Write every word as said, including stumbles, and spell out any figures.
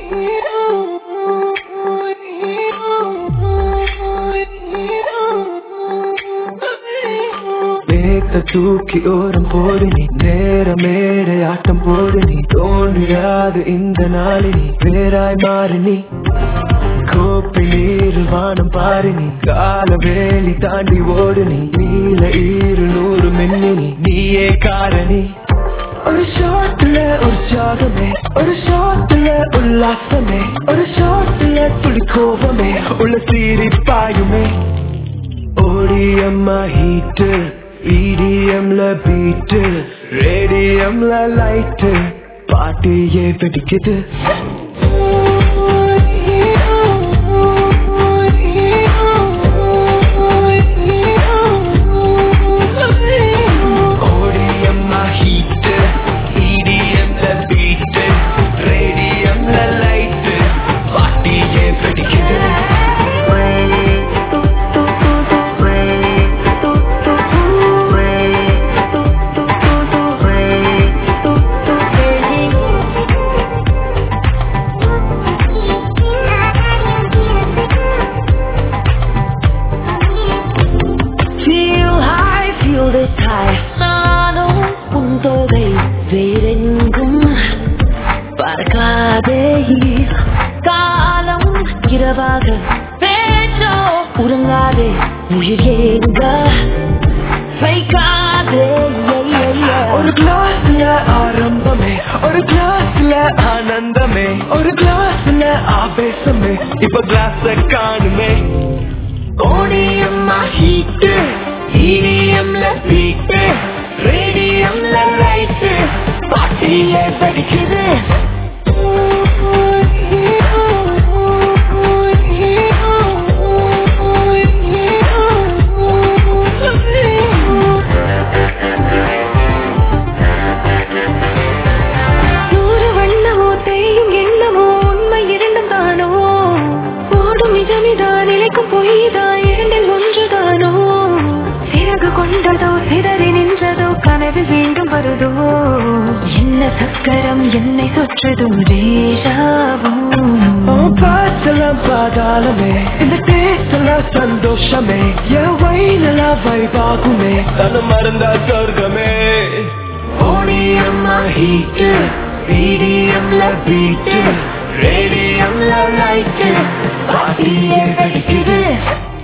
தூக்கி ஓரம் போடு நீ நேர மேடை ஆட்டம் போடு நீ தோன்றியாது இந்த நாளினி வேறாய் மாறு நீ கோப்பை நீர் வானம் பாரு நீ கால வேலி தாண்டி ஓடு நீ நீல ஈரு நூறு மின்னி நீயே காரணி ஒரு ஷாட்ல ஒரு ஜாகமே ஒரு ஷாட்ல உல்லாசமே ஒரு ஷாட்ல துளி கோபமே உள்ள சீரி பாயுமே ஓடி அம்மா ஹீட்டு ஈடிஎம்ல பீட்டு ரேடியம்ல லைட்டு பாட்டியே வெடிக்குது ஓடியம்மா ஹீட்டு ஈடிஎம்ல பீட்டு ரேடியம்ல லைட்டு பாட்டியே வெடிக்குது காலம் இரவாக பேச்சோ உறங்காதே உயிர் ஏங்க வைக்காதே ஒரு கிளாஸ்ல ஆரம்பமே ஒரு கிளாஸ்ல ஆனந்தமே ஒரு கிளாஸ்ல ஆவேசமே இப்ப கிளாஸ் காணுமே ஓடியம்மா ஹீட்டு ஈடிஎம்ல பீட்டு ரேடியம்ல லைட்டு பாட்டியே படிக்குது என்ன சக்கரம் என்னை சுற்றதும் பாசலாம் பாதாளமே இந்த பேசலாம் சந்தோஷமே என் வயலா வைபாகுமே தன மறந்தா சொர்க்கமே ஓடியம்மா ஹீட்டு ஈடிஎம்ல பீட்டு ரேடியம்ல லைட்டு பாட்டியே வெடிக்குது